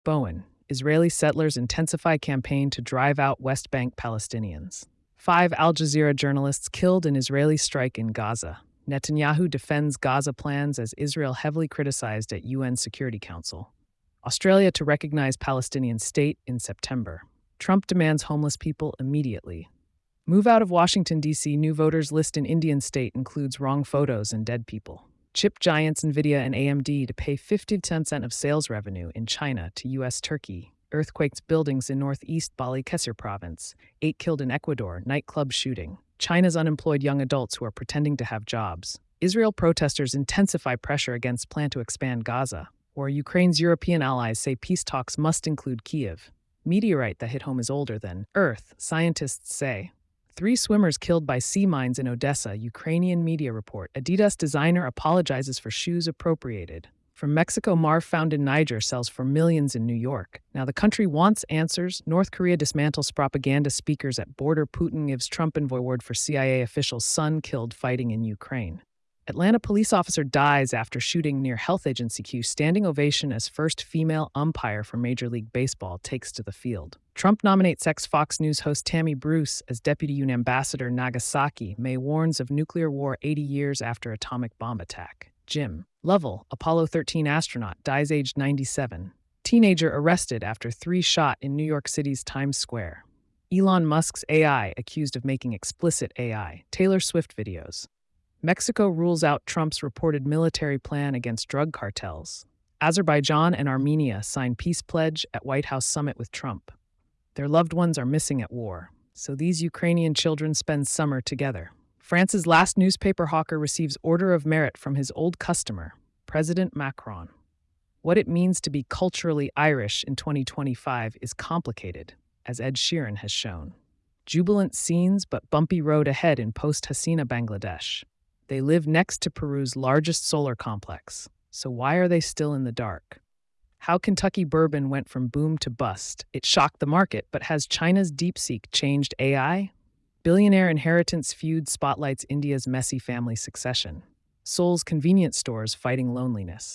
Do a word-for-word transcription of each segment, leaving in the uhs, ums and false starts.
Bowen, Israeli settlers intensify campaign to drive out West Bank Palestinians. Five Al Jazeera journalists killed in Israeli strike in Gaza. Netanyahu defends Gaza plans as Israel heavily criticized at U N Security Council. Australia to recognize Palestinian state in September. Trump demands homeless people immediately. Move out of Washington, D C New voters list in Indian state includes wrong photos and dead people. Chip giants NVIDIA and A M D to pay fifty cents of sales revenue in China to U S Turkey. Earthquakes buildings in northeast Bali Kesir province. Eight killed in Ecuador, nightclub shooting. China's unemployed young adults who are pretending to have jobs. Israel protesters intensify pressure against plan to expand Gaza. Or Ukraine's European allies say peace talks must include Kyiv. Meteorite that hit home is older than Earth, scientists say. Three swimmers killed by sea mines in Odessa, Ukrainian media report. Adidas designer apologizes for shoes appropriated. From Mexico, Marv found in Niger sells for millions in New York. Now the country wants answers. North Korea dismantles propaganda speakers at border. Putin gives Trump envoy word for C I A official's son killed fighting in Ukraine. Atlanta police officer dies after shooting near health agency queue. Standing ovation as first female umpire for Major League Baseball takes to the field. Trump nominates ex-Fox News host Tammy Bruce as deputy U N ambassador. Nagasaki. May warns of nuclear war eighty years after atomic bomb attack. Jim Lovell, Apollo thirteen astronaut, dies aged ninety-seven. Teenager arrested after three shot in New York City's Times Square. Elon Musk's A I accused of making explicit A I. Taylor Swift videos. Mexico rules out Trump's reported military plan against drug cartels. Azerbaijan and Armenia sign peace pledge at White House summit with Trump. Their loved ones are missing at war, so these Ukrainian children spend summer together. France's last newspaper hawker receives Order of Merit from his old customer, President Macron. What it means to be culturally Irish in twenty twenty-five is complicated, as Ed Sheeran has shown. Jubilant scenes but bumpy road ahead in post-Hasina Bangladesh. They live next to Peru's largest solar complex, so why are they still in the dark? How Kentucky bourbon went from boom to bust. It shocked the market, but has China's DeepSeek changed A I? Billionaire inheritance feud spotlights India's messy family succession. Seoul's convenience stores fighting loneliness.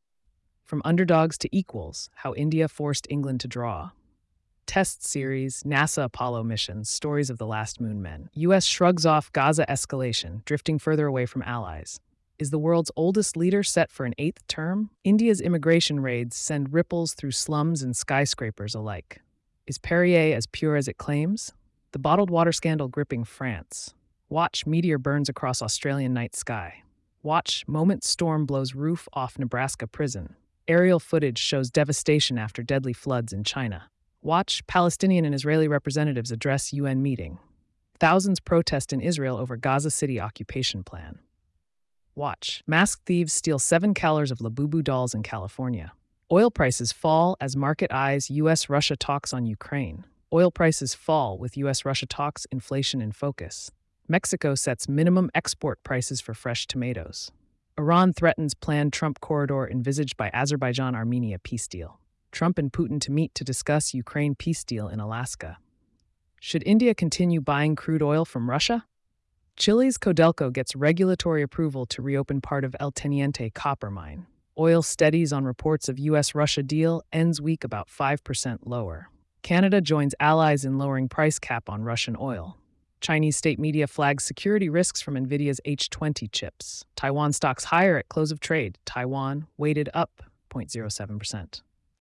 From underdogs to equals, how India forced England to draw. Test series, NASA Apollo missions, stories of the last moon men. U S shrugs off Gaza escalation, drifting further away from allies. Is the world's oldest leader set for an eighth term? India's immigration raids send ripples through slums and skyscrapers alike. Is Perrier as pure as it claims? The bottled water scandal gripping France. Watch meteor burns across Australian night sky. Watch moment storm blows roof off Nebraska prison. Aerial footage shows devastation after deadly floods in China. Watch Palestinian and Israeli representatives address U N meeting. Thousands protest in Israel over Gaza City occupation plan. Watch masked thieves steal seven colors of Labubu dolls in California. Oil prices fall as market eyes U S Russia talks on Ukraine. Oil prices fall with U S Russia talks, inflation in focus. Mexico sets minimum export prices for fresh tomatoes. Iran threatens planned Trump corridor envisaged by Azerbaijan-Armenia peace deal. Trump and Putin to meet to discuss Ukraine peace deal in Alaska. Should India continue buying crude oil from Russia? Chile's Codelco gets regulatory approval to reopen part of El Teniente copper mine. Oil steadies on reports of U S Russia deal, ends week about five percent lower. Canada joins allies in lowering price cap on Russian oil. Chinese state media flags security risks from NVIDIA's H twenty chips. Taiwan stocks higher at close of trade. Taiwan weighted up zero point zero seven percent.